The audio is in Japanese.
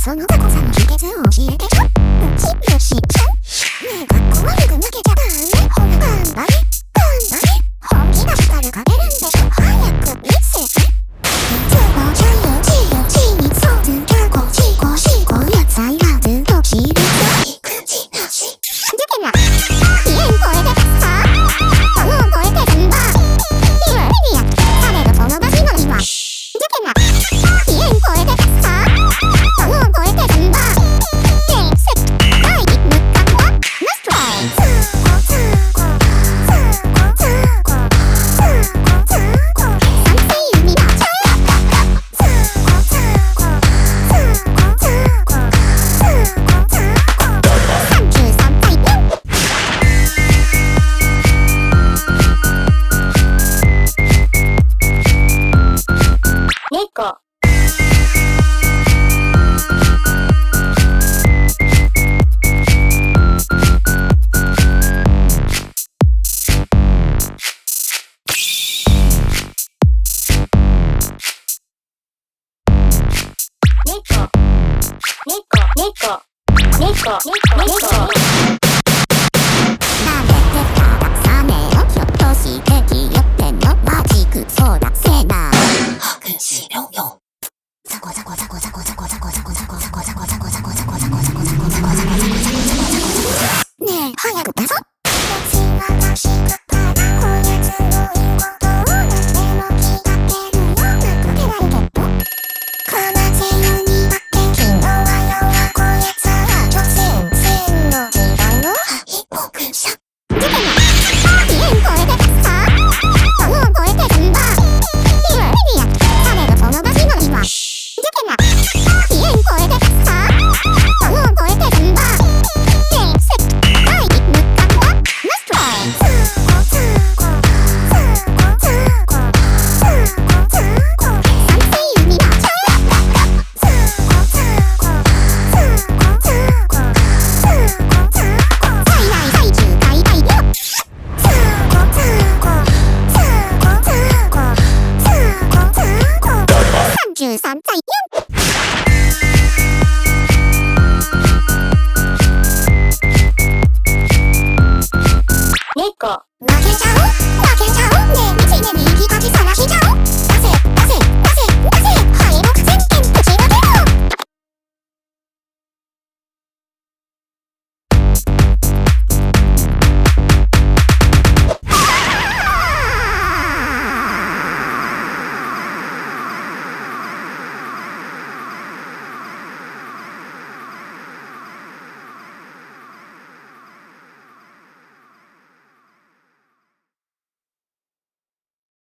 その雑魚さの秘訣を教えてちょ。ムチムシちゃん。ねえ、かっこ悪く抜けちゃダメ。ほら、頑張れ。本気出したら勝てるんでしょ。早く見せて。いつもちゃよちよちにそずかこちこしこ野菜がずっと切る。口なし。出てな。ピエン超えてさ。もう超えてるんだ。いや、いや。誰がその場しのには。出てな。ピエン超えてさ。もう超えてるんだ。伝説。第一無感は。ナストライ。 猫負けちゃう